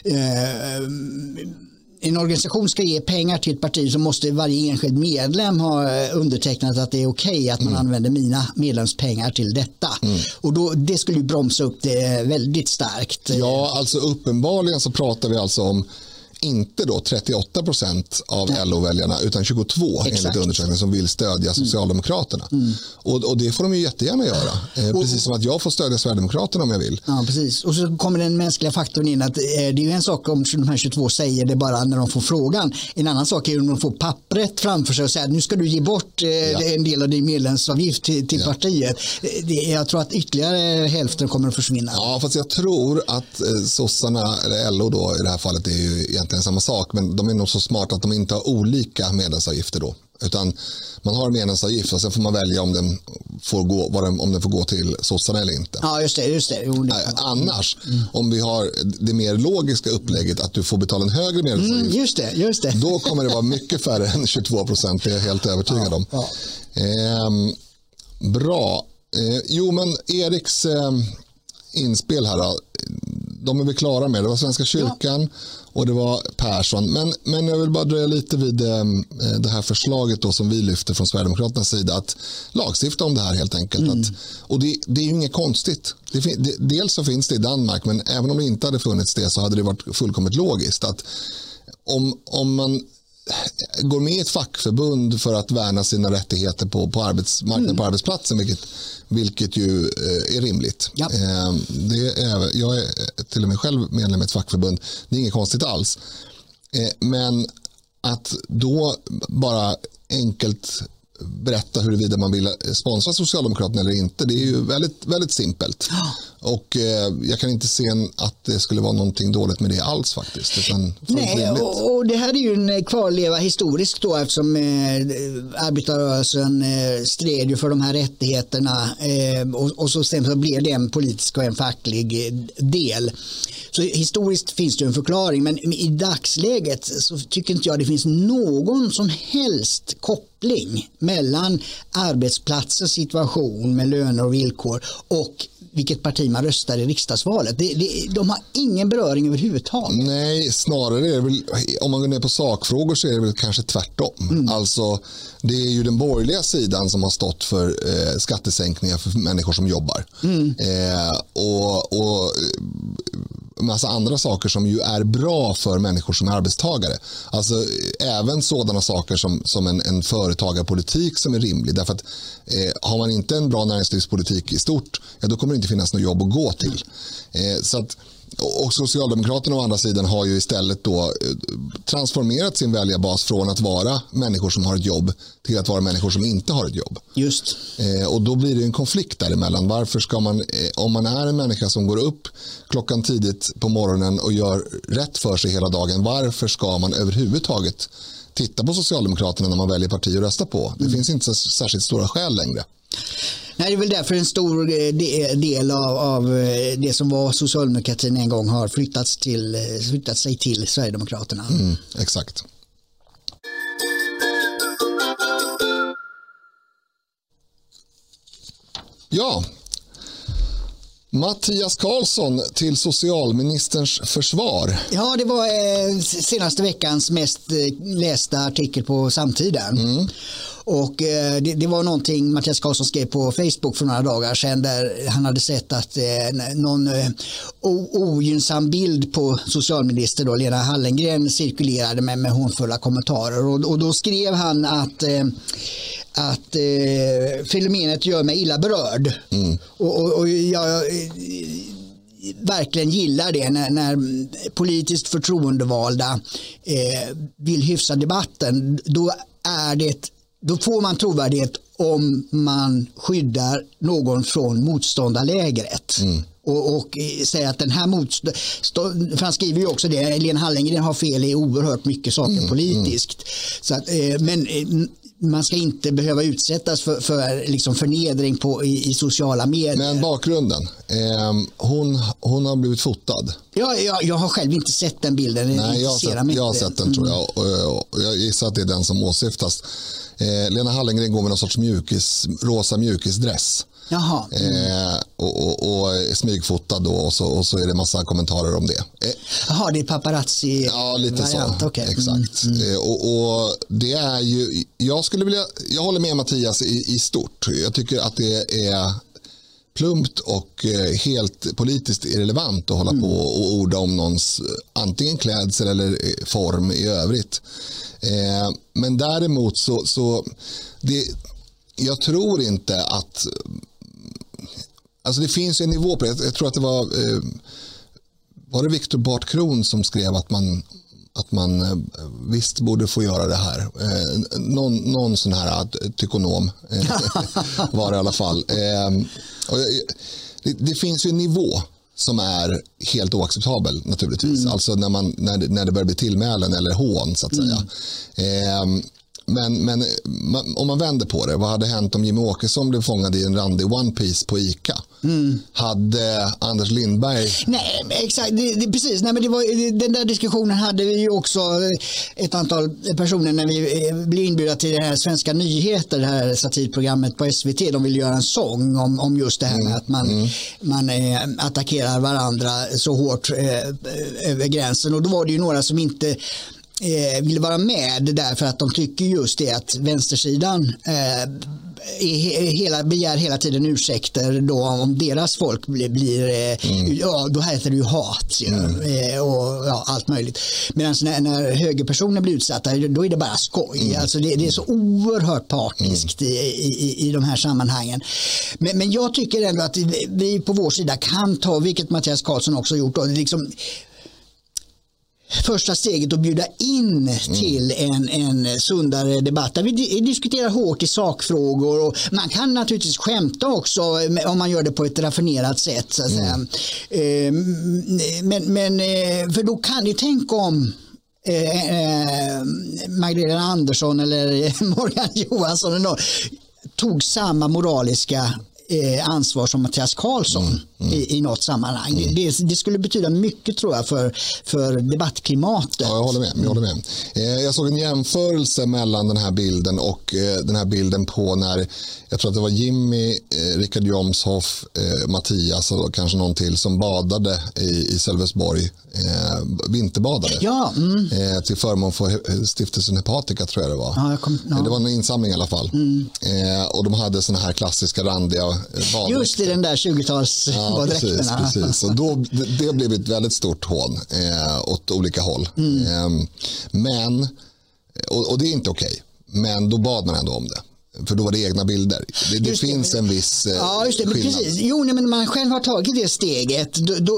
en organisation ska ge pengar till ett parti så måste varje enskild medlem ha undertecknat att det är okej att man använder mina medlemspengar till detta. Och det skulle ju bromsa upp det väldigt starkt. Ja, alltså uppenbarligen så pratar vi alltså om inte då 38% av LO-väljarna utan 22% enligt undersökningen som vill stödja Socialdemokraterna. Och det får de ju jättegärna göra. Precis som att jag får stödja Sverigedemokraterna om jag vill. Ja, precis. Och så kommer den mänskliga faktorn in att det är ju en sak om de här 22 säger det bara när de får frågan. En annan sak är om de får pappret framför sig och säger att nu ska du ge bort en del av din medlemsavgift till partiet. Jag tror att ytterligare hälften kommer att försvinna. Ja, fast jag tror att sossarna, eller LO då i det här fallet, är ju egentligen samma sak, men de är nog så smarta att de inte har olika medlemsavgifter då, utan man har en medlemsavgift och sen får man välja om den får gå till sossarna eller inte. Ja, just det. Annars, om vi har det mer logiska upplägget att du får betala en högre medlemsavgift, just det. Då kommer det vara mycket färre än 22%, det är jag helt övertygad om. Ja. Bra. Men Eriks inspel här då. de är vi klara med. Det var Svenska kyrkan och det var Persson. Men jag vill bara dröja lite vid det här förslaget då som vi lyfter från Sverigedemokraternas sida, att lagstifta om det här helt enkelt. Och det är ju inget konstigt. Dels så finns det i Danmark, men även om det inte hade funnits det så hade det varit fullkomligt logiskt att om man går med i ett fackförbund för att värna sina rättigheter på arbetsmarknaden, på arbetsplatsen, vilket ju är rimligt. Ja. Jag är till och med själv medlem i ett fackförbund. Det är inget konstigt alls. Men att då bara enkelt berätta huruvida man vill sponsra Socialdemokraterna eller inte, det är ju väldigt, väldigt simpelt. Och jag kan inte se att det skulle vara någonting dåligt med det alls faktiskt. Nej, och det här är ju en kvarleva historiskt då, eftersom arbetarrörelsen stred ju för de här rättigheterna och så sen så blev det en politisk och en facklig del. Så historiskt finns det en förklaring, men i dagsläget så tycker inte jag det finns någon som helst koppling mellan arbetsplatsens situation med löner och villkor och vilket parti man röstar i riksdagsvalet. De har ingen beröring överhuvudtaget. Nej, snarare är det väl, om man går ner på sakfrågor så är det väl kanske tvärtom. Alltså, det är ju den borgerliga sidan som har stått för skattesänkningar för människor som jobbar. Och massa andra saker som ju är bra för människor som är arbetstagare. Alltså även sådana saker som en företagarpolitik som är rimlig. Därför att har man inte en bra näringslivspolitik i stort, då kommer det inte finnas något jobb att gå till. Så att, och Socialdemokraterna å andra sidan har ju istället då transformerat sin väljarbas från att vara människor som har ett jobb till att vara människor som inte har ett jobb. Just. Och då blir det en konflikt däremellan. Varför ska man, om man är en människa som går upp klockan tidigt på morgonen och gör rätt för sig hela dagen, varför ska man överhuvudtaget titta på Socialdemokraterna när man väljer parti att rösta på? Det finns inte så särskilt stora skäl längre. Nej, det är väl därför en stor del av det som var socialdemokratin en gång har flyttat sig till Sverigedemokraterna. Exakt. Ja, Mattias Karlsson till socialministerns försvar. Ja, det var senaste veckans mest lästa artikel på Samtiden. Och det var någonting Mattias Karlsson skrev på Facebook för några dagar sedan där han hade sett att någon ogynnsam bild på socialminister då, Lena Hallengren cirkulerade med hånfulla kommentarer. Och då skrev han att fenomenet gör mig illa berörd. Och jag verkligen gillar det när politiskt förtroendevalda vill hyfsa debatten. Då får man trovärdighet om man skyddar någon från motståndarlägret. Och säger att den här för han skriver ju också det, Lena Hallengren har fel i oerhört mycket saker politiskt. Så att, men man ska inte behöva utsättas för liksom förnedring i sociala medier. Men bakgrunden, hon har blivit fotad. Jag har själv inte sett den bilden. Nej, jag har sett den tror jag. Och jag gissar att det är den som åsyftas. Lena Hallengren går med någon sorts rosa mjukisdress. Jaha. Och smygfotad då, och så är det massa kommentarer om det. Jaha, det är paparazzi. Ja, lite variant. så. Okay. Exakt. Och det är ju, jag håller med Mattias i stort. Jag tycker att det är plumpt och helt politiskt irrelevant att hålla på och orda om någons antingen klädsel eller form i övrigt. Men däremot så jag tror inte att, alltså det finns en nivå på det. Jag tror att det var det Viktor Bart Kron som skrev att man visst borde få göra det här. Någon sån här tykonom var det i alla fall. Och det finns ju en nivå som är helt oacceptabel naturligtvis. Alltså när det börjar bli tillmälen eller hån så att säga. Men om man vänder på det, vad hade hänt om Jimmy Åkesson blev fångad i en randig One Piece på ICA? Hade Anders Lindberg... Nej, exakt. Det precis. Nej, men det var, den där diskussionen hade vi ju också ett antal personer när vi blev inbjudna till det här Svenska nyheter, det här satirprogrammet på SVT. De ville göra en sång om just det här med att man attackerar varandra så hårt över gränsen. Och då var det ju några som inte ville vara med där för att de tycker just det att vänstersidan begär hela tiden ursäkter då om deras folk blir ja, då heter det ju hat och ja, allt möjligt. Medan när högerpersoner blir utsatta, då är det bara skoj. Alltså det är så oerhört partiskt i de här sammanhangen. Men jag tycker ändå att vi på vår sida kan ta, vilket Mattias Karlsson också gjort då, liksom första steget att bjuda in till en sundare debatt där vi diskuterar hårt i sakfrågor, och man kan naturligtvis skämta också om man gör det på ett raffinerat sätt så att säga. Men för då kan ni tänka om Magdalena Andersson eller Morgan Johansson tog samma moraliska ansvar som Mattias Karlsson i något sammanhang. Det skulle betyda mycket, tror jag, för debattklimatet. Ja, jag håller med. Jag såg en jämförelse mellan den här bilden och den här bilden på när, jag tror att det var Jimmy, Richard Jomshof, Mattias och kanske någon till som badade i Sölvesborg, vinterbadade. Ja, till förmån för stiftelsen Hepatica, tror jag det var. Ja, det var en insamling i alla fall. Och de hade såna här klassiska randiga baddräkter. Just i den där 20-tals precis. Och då, det blev ett väldigt stort hån åt olika håll. Men, och det är inte okej. Men då bad man ändå om det. För då var det egna bilder. Det finns en viss ja, just det, skillnad. Precis. Jo, men man själv har tagit det steget.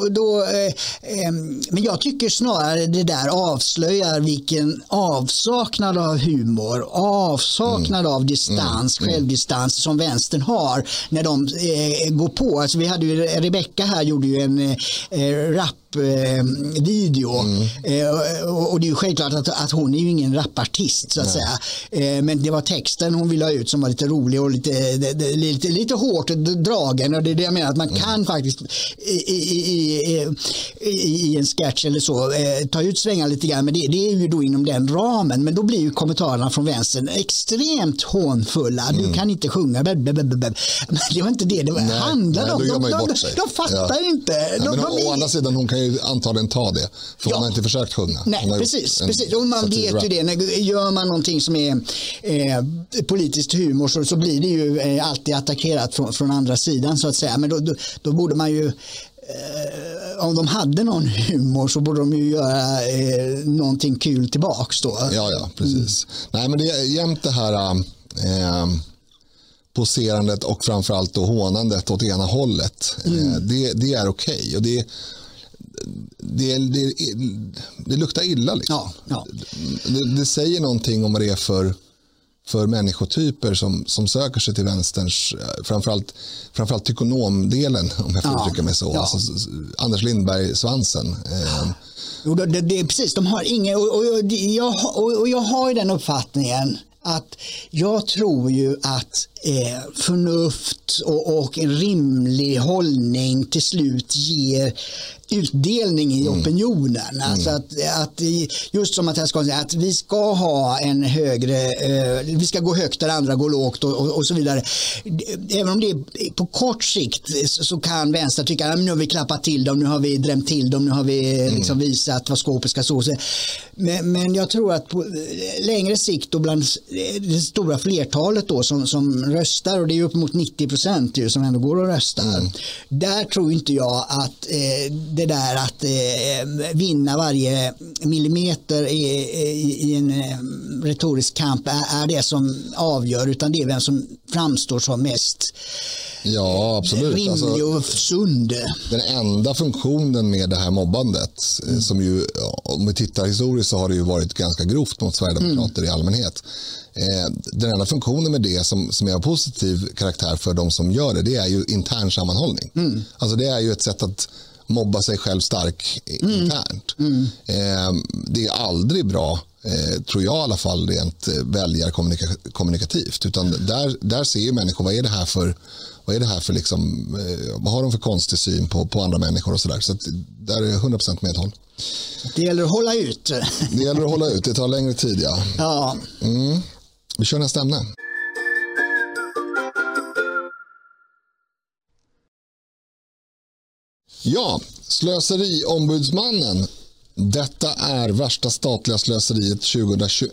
Men jag tycker snarare det där avslöjar vilken avsaknad av humor, avsaknad av distans, självdistans som vänstern har när de går på. Alltså vi hade ju, Rebecca här gjorde ju en video och det är ju självklart att hon är ju ingen rapartist så att säga, men det var texten hon ville ha ut som var lite rolig och lite hårt dragen, och det är det jag menar, att man kan faktiskt i en sketch eller så ta ut svängar lite grann, men det är ju då inom den ramen, men då blir ju kommentarerna från vänstern extremt hånfulla. Du kan inte sjunga, men det var inte det handlade om. De fattar inte. Å andra sidan, hon kan ju antagligen ta det, för hon har inte försökt sjunga. Nej, precis. Och man vet ju det, när gör man någonting som är politiskt humor så blir det ju alltid attackerat från andra sidan så att säga, men då borde man ju om de hade någon humor så borde de ju göra någonting kul tillbaks då. Ja, precis. Nej, men det är jämt det här poserandet och framförallt då hånandet åt ena hållet. Det är okej, och det luktar illa liksom. Ja. Det säger någonting om vad det är för människotyper som söker sig till vänsterns, framförallt ekonomdelen, om jag får uttrycka mig så. Alltså, Anders Lindberg-svansen. Jo, det är precis, de har ingen, och jag har ju den uppfattningen att jag tror ju att förnuft och en rimlig hållning till slut ger utdelning i opinionen. Alltså att just som att jag ska säga att vi ska ha en högre, vi ska gå högt där andra går lågt och så vidare. Även om det är på kort sikt så kan vänster tycka att nu har vi klappat till dem, nu har vi drämt till dem, nu har vi liksom visat vad skåpet ska så. Men jag tror att på längre sikt och bland det stora flertalet då som röstar, och det är upp mot 90% som ändå går och röstar. Där tror inte jag att det där att vinna varje millimeter i en retorisk kamp är det som avgör, utan det är vem som framstår som mest rimlig och sund. Den enda funktionen med det här mobbandet, som ju, om vi tittar historiskt, så har det ju varit ganska grovt mot Sverigedemokrater i allmänhet. Den enda funktionen med det som är av positiv karaktär för de som gör det är ju intern sammanhållning. Alltså det är ju ett sätt att mobba sig själv stark internt. Det är aldrig bra tror jag i alla fall, rent väljarkommunikativt. Utan där ser ju människor, vad är det här för liksom, vad har de för konstig syn på andra människor och sådär. Så att där är 100% medhåll. Det gäller att hålla ut. Det gäller att hålla ut, det tar längre tid, ja. Ja. Vi kör nästa ämne. Ja, slöseriombudsmannen. Detta är värsta statliga slöseriet 2021.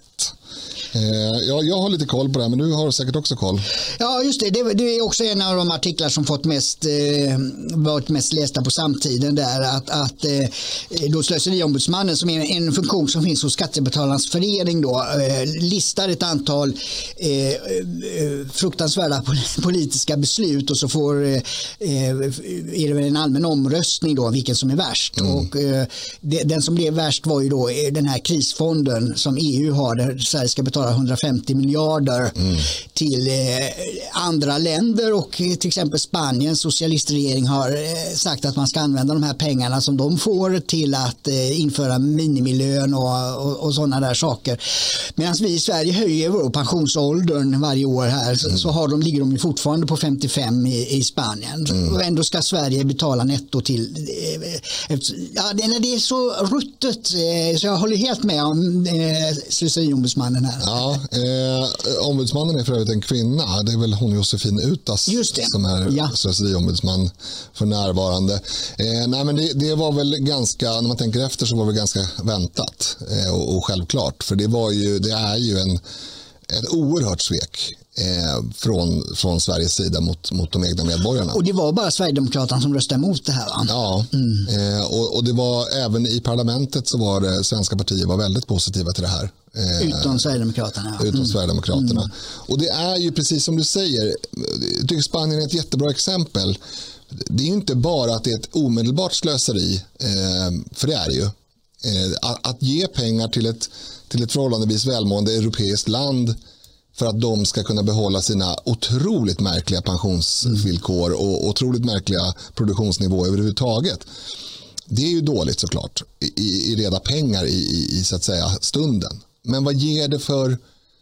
Jag har lite koll på det här, men du har säkert också koll. Ja, just det. Det är också en av de artiklar som varit mest lästa på samtiden där. Att då slöseriombudsmannen, som är en funktion som finns hos Skattebetalarnas förening, då, listar ett antal fruktansvärda politiska beslut, och så är det väl en allmän omröstning då, vilken som är värst. Och den som blev värst var ju då den här krisfonden som EU har, där Sverige ska betala 150 miljarder till andra länder, och till exempel Spaniens socialistregering har sagt att man ska använda de här pengarna som de får till att införa minimilön och sådana där saker. Medan vi i Sverige höjer vår pensionsåldern varje år här, så ligger de ju fortfarande på 55 i Spanien. Och ändå ska Sverige betala netto till det är så ruttet, så jag håller helt med om slöseriombudsmannen här. Ja, ombudsmannen är för övrigt en kvinna. Det är väl hon Josefin Utas som är slöseriombudsman för närvarande. Nej, men det var väl ganska, när man tänker efter, så var det ganska väntat och självklart. För det är ju ett oerhört svek från Sveriges sida mot de egna medborgarna. Och det var bara Sverigedemokraterna som röstade emot det här, va? Ja, och det var även i parlamentet, så var det svenska partier var väldigt positiva till det här. Utom Sverigedemokraterna. Ja. Utom Sverigedemokraterna. Och det är ju precis som du säger, jag tycker Spanien är ett jättebra exempel. Det är ju inte bara att det är ett omedelbart slöseri, för det är det ju. Att ge pengar till ett förhållandevis välmående europeiskt land för att de ska kunna behålla sina otroligt märkliga pensionsvillkor och otroligt märkliga produktionsnivåer överhuvudtaget. Det är ju dåligt såklart i reda pengar i så att säga stunden. Men vad ger det för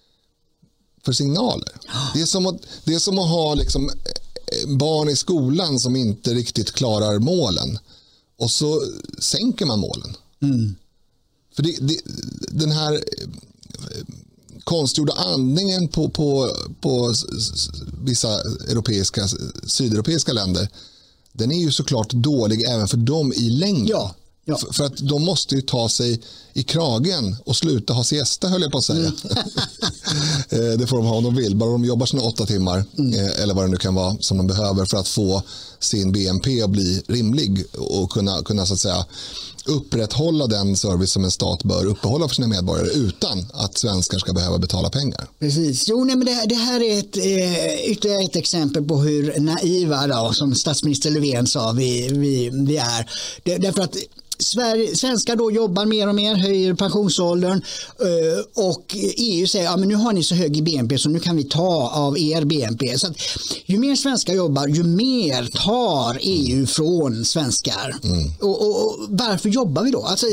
signaler? Det är som att ha liksom barn i skolan som inte riktigt klarar målen, och så sänker man målen. För den här konstgjorda andningen på vissa sydeuropeiska länder, den är ju såklart dålig även för dem i längden. Ja. För att de måste ju ta sig i kragen och sluta ha siesta, höll jag på att säga. Det får de ha om de vill, bara de jobbar sina 8 timmar eller vad det nu kan vara som de behöver för att få sin BNP att bli rimlig och kunna så att säga upprätthålla den service som en stat bör uppehålla för sina medborgare utan att svenskar ska behöva betala pengar. Precis. Men det här är ytterligare ett exempel på hur naiva då, som statsminister Löfven sa vi är. Därför att svenskar då jobbar mer och mer, höjer pensionsåldern, och EU säger men nu har ni så hög BNP så nu kan vi ta av er BNP. Så att ju mer svenskar jobbar, ju mer tar EU från svenskar. Och varför jobbar vi då? Alltså,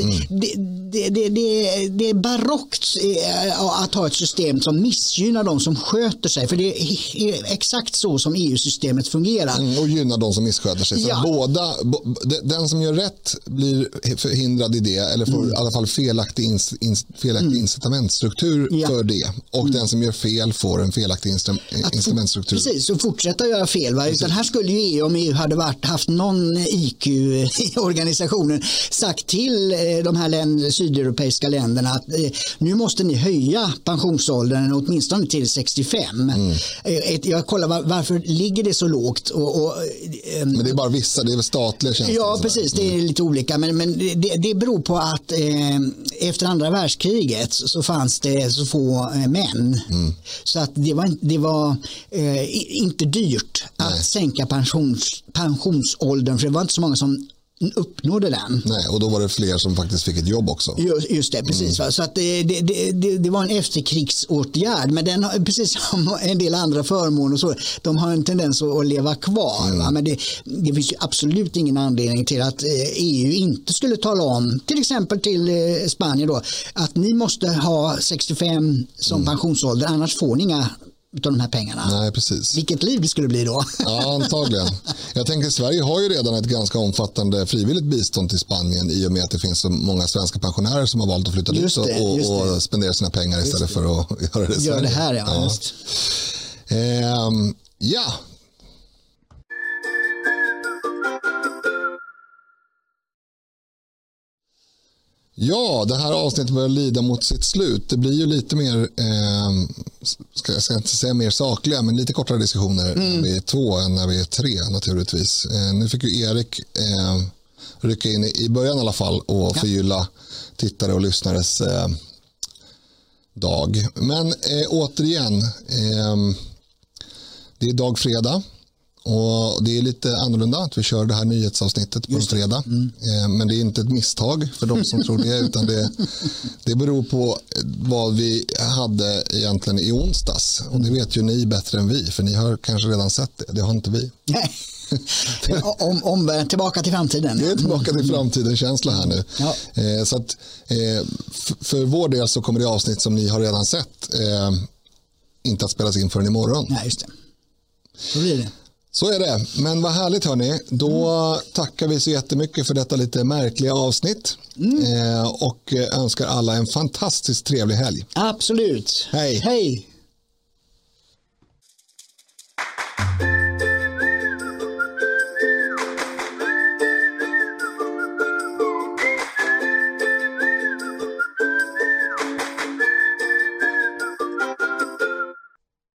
det är barockt att ha ett system som missgynnar de som sköter sig, för det är exakt så som EU-systemet fungerar. Och gynnar de som missköter sig. Så den som gör rätt blir förhindrad i det, eller får i alla fall felaktig incitamentstruktur för det, och den som gör fel får en felaktig incitamentstruktur. Precis, och fortsätta göra fel. Utan här skulle ju EU, om EU hade haft någon IQ i organisationen, sagt till de här sydeuropeiska länderna att nu måste ni höja pensionsåldern åtminstone till 65. Jag kollar varför ligger det så lågt. Men det är bara vissa, det är väl statliga tjänster. Ja, precis, det är lite olika, men det beror på att efter andra världskriget så fanns det så få män. Så att det var inte dyrt att sänka pensionsåldern, för det var inte så många som uppnådde den. Nej, och då var det fler som faktiskt fick ett jobb också. Just det, precis. Så att det var en efterkrigsåtgärd, men den har, precis som en del andra förmåner och så, de har en tendens att leva kvar. Men det finns ju absolut ingen anledning till att EU inte skulle tala om, till exempel till Spanien då, att ni måste ha 65 som pensionsålder, annars får ni inga utav de här pengarna. Nej, precis. Vilket liv det skulle bli då. Ja, antagligen. Jag tänker Sverige har ju redan ett ganska omfattande frivilligt bistånd till Spanien i och med att det finns så många svenska pensionärer som har valt att flytta dit och spendera sina pengar istället för att göra det i Sverige. Gör det här, ja. Ja. Ja, det här avsnittet börjar lida mot sitt slut. Det blir ju lite mer, jag ska inte säga mer sakliga, men lite kortare diskussioner när vi är 2 än när vi är 3 naturligtvis. Nu fick ju Erik rycka in i början i alla fall och förgylla tittare och lyssnares dag. Men återigen, det är dag fredag. Och det är lite annorlunda att vi kör det här nyhetsavsnittet på en fredag. Men det är inte ett misstag för de som tror det, utan det beror på vad vi hade egentligen i onsdags. Och det vet ju ni bättre än vi, för ni har kanske redan sett det. Det har inte vi. Nej. Tillbaka till framtiden. Det är tillbaka till framtiden-känsla här nu. Ja. Så att, för vår del så kommer det avsnitt som ni har redan sett inte att spelas in förrän imorgon. Nej, just det. Så blir det. Så är det, men vad härligt hörni. Då tackar vi så jättemycket för detta lite märkliga avsnitt och önskar alla en fantastiskt trevlig helg. Absolut. Hej. Hej.